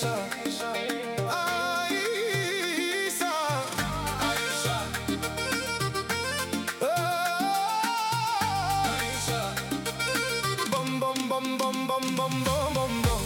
Аїша, Аїша, Аїша, Аїша, бом-бом-бом-бом-бом-бом-бом-бом.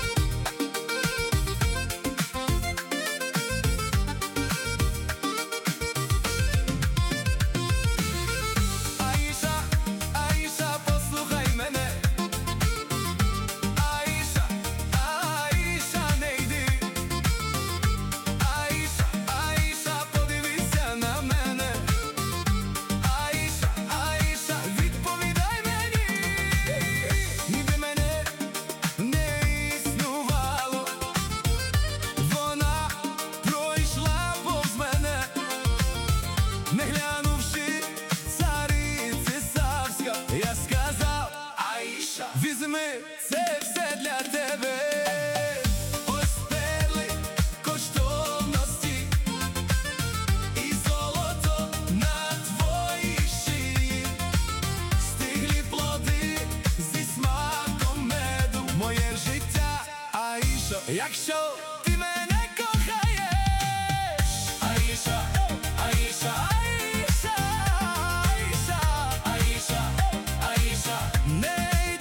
Візьми, це все для тебе. Ось перли коштовності і золото на твоїй шиї, стиглі плоди зі смаком меду, моє життя, Аїшо, якщо ти мене кохаєш. Аїша, Аїша, Аїша, Аїша, Аїша, Аїша, не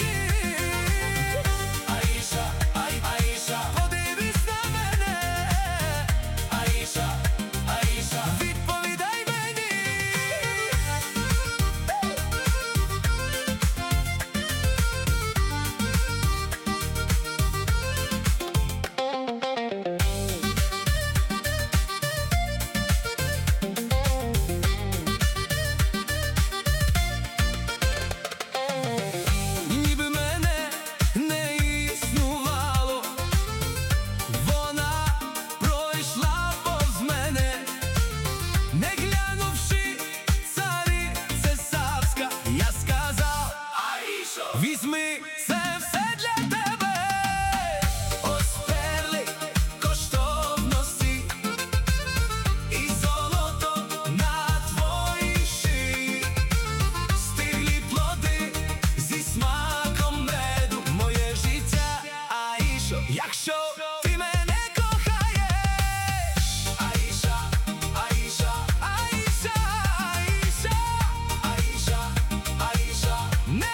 візьми, це все для тебе. Ось перли коштовності і золото на твоїй шиї, стиглі плоди зі смаком меду, моє життя, Аїшо, якщо ти мене кохаєш. Аїша, Аїша, Аїша, Аїша, Аїша, Аїша, не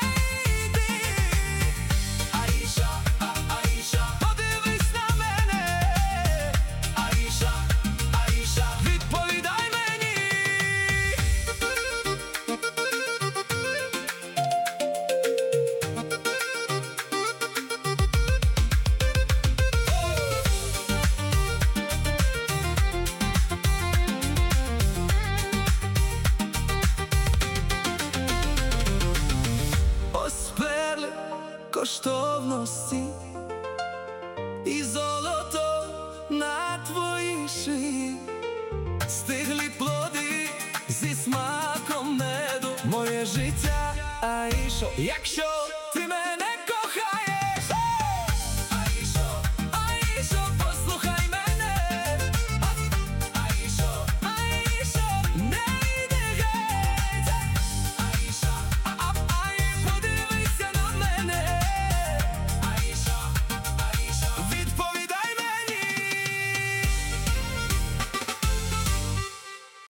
коштовності і золото на твоїй шиї, стиглі плоди зі смаком меду, моє життя, Аїшо, якщо